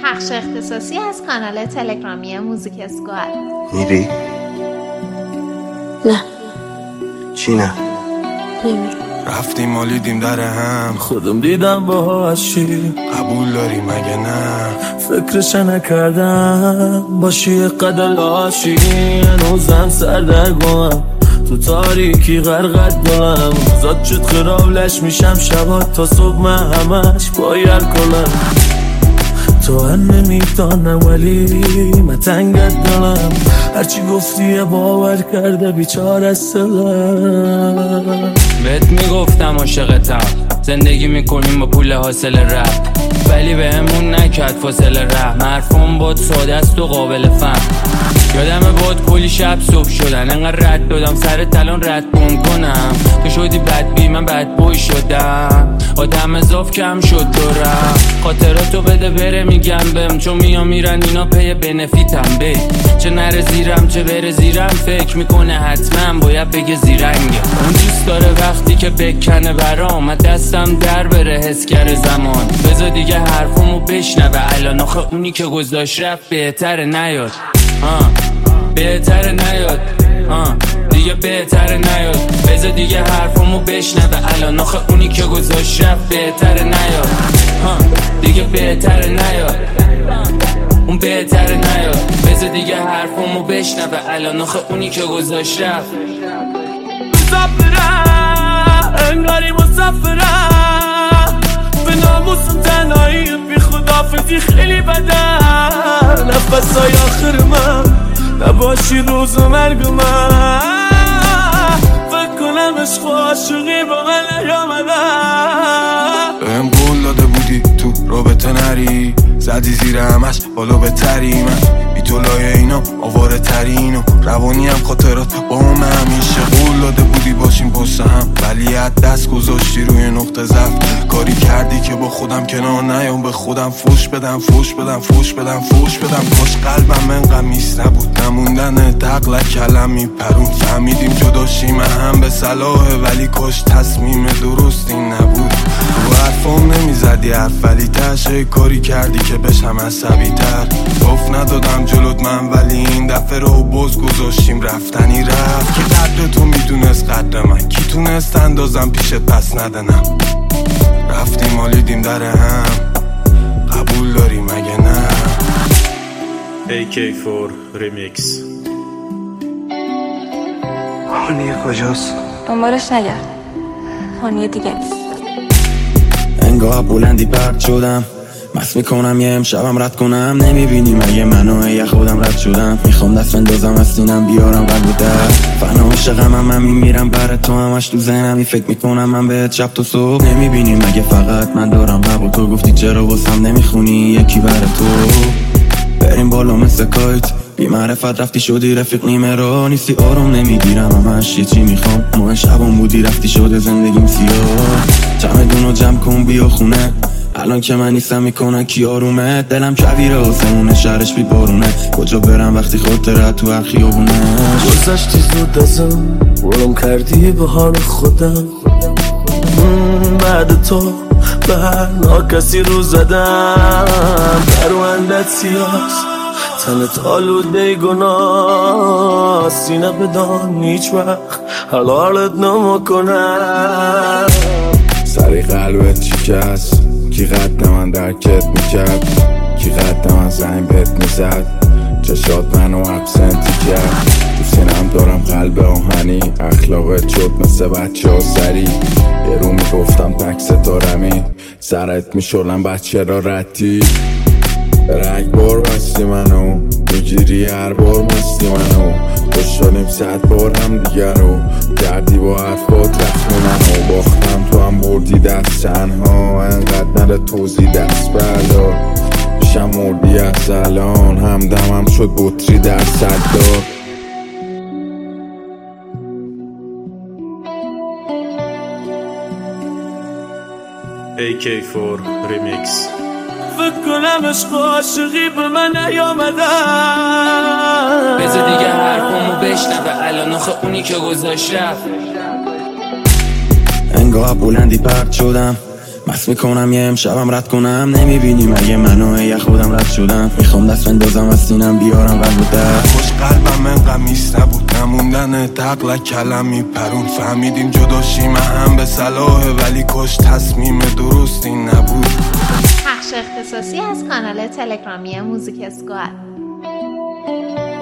پخش اختصاصی از کانال تلگرامی موزیک اسکواد. میری؟ نه. چی نه؟ نمیرم. رفتیم مالیدیم در هم، خودم دیدم باهاش چی قبول داری مگه نه؟ فکرش نکردم باشی قدر لاشی، هنوزم سردرگمم تو تاریکی غرقت دلم، زاد شد خرابلش میشم شبات تا صبح، من همش باید کنم تو هم نمیدانم ولی من تنگت دلم، هرچی گفتی باور کرده بیچاره سلم. بهت میگفتم عاشقتم، زندگی میکنیم با پول حاصل رپ، ولی به همون نکرد فاصله رحم، حرفم بود ساده است و قابل فهم. یادمه بود کلی شب صبح شدن، انقدر رد دادم سر تلان رد کنم، تو شدی بدبی من بدبوی شدم، آدم اضاف کم شد دورم، خاطراتو بده بره میگم بهم، چون میرن اینا پی بنفیتم بی، چه نره زیرم چه بره زیرم، فکر میکنه حتما باید بگه زیرنگه، اون دوست داره وقتی که بکنه برام، من دستم در بره حس کرده زمان، بذار دیگه حرفمو بشنوه الان، آخه اونی که گذاشت رفت بهتره نیاد، بهتره نیاد، دیگه بهتره نیاد، بذار دیگه حرفمو بشنوه الان، آخه اونی که گذاشت رفت بهتره نیاد، دیگه بهتره نیاد، اون بهتره نیاد، بذار دیگه حرفمو بشنوه الان، آخه اونی که گذاشت رفت. مسافرم انگاری مسافرم، به ناموسم تنهایی بی خدافزی خیلی بدن، نفسای آخر من نباشی روز مرگ من، فکر کنم عشق و عاشقی با من نیامدن. بهم قول داده بودی تو رابطه نری، زدی زیر همش بالا بتری، من بی تو لایه اینا آواره ترین و روانی هم خاطرات با هم همیشه، قول داده بودی باشیم پشت هم، ولی از دست گذاشتی روی نقطه ضعف، کاری کردی که با خودم کنار نیام، به خودم فوش بدم کاش قلبم انقدر میس نبود، نموندن دقل کلم میپرون، فهمیدیم جداشیم هم به صلاحه، ولی کاش تصمیم درستی نبود، رو حرفام نمیزدی حرف، ولی تشه کاری کردی که بشم عصبی تر، گفت ندادم جلوت من، ولی این دفعه رو باز گذاشتیم رفتنی رفت، که قدر تو میدونست قدر من، کی تونست اندازم پیشت پس ندنم، رفتیم مالیدیم در هم، قبول داری مگه نه؟ AK4 ریمیکس. هانیه کجاست؟ دنبالش نگرد، هانیه دیگه نیست. انگاه بلندی پرد شدم، مست میکنم یه امشبم رد کنم، نمیبینی مگه منو یه خودم رد شدم، میخوام دست بندازم از سینم بیارم قلب و دست، فنا عاشقم من میمیرم برای تو، همش تو ذهنمی فکر میکنم من بهت شب تا صبح، نمیبینی مگه فقط من دارم حق، تو گفتی چرا واسم نمیخونی یکی برای تو، بریم بالا مثل کایت، بی معرفت رفتی شدی رفیق نیمه رو، نیستی آروم نمیگیرم همش یه چی میخوام، ماه شبم بودی رفتی شده زندگیم سیاه، چمدونو جمع کن بیا خونه، الان که من نیستم میکنن کی آرومه، دلم کویره آسمونه شهرش بی بارونه، کجا برم وقتی خاطرت تو هر خیابونه، گذشتی زود ازم برم کردی به حال خودم، بعد تو به هر ناکسی رو زدم، پروندت سیاست تنت آلوده گناه، سینه بدان هیچ وقت حلالت نمکنم، سری قلبت شکست، کی قد من درکت میکرد، کی قد من زنگ بهت میزد، چشات منو ابسنتی کرد، تو سینم دارم قلب آهنی، اخلاقت شد مثل بچه ها سری، یه رو میگفتم تک ستارمی، سرت میشولم بچه را ردی، رگبار بستی منو، میگیری هر بار مستی منو، خوش شدیم 100 بار هم دیگر رو، کردی با حرفات رخمی منو، باختم تو هم بردی دست تنها، انقدر نره توزی دست بردار، پیشم مردی از الان، همدمم شد بطری در صدار. AK4 ریمیکس. فکر کنم عشق و عاشقی به من نیامدن، بذار دیگه حرفمو بشنوه الان، آخه اونی که گذاشت رفت. انگاه بلندی پرد شدم، مست میکنم یه امشبم رد کنم، نمیبینی مگه منو یه خودم بیارم رد شدم میخوام دست بندازم از سینم بیارم قلب و درد خوش قلبم انقدر میست نبود نموندن تقل کلمی پرون فهمیدیم جداشیم هم به صلاحه ولی کش تصمیم درستی نبود. پخش اختصاصی از کانال تلگرامی موزیک اسکواد.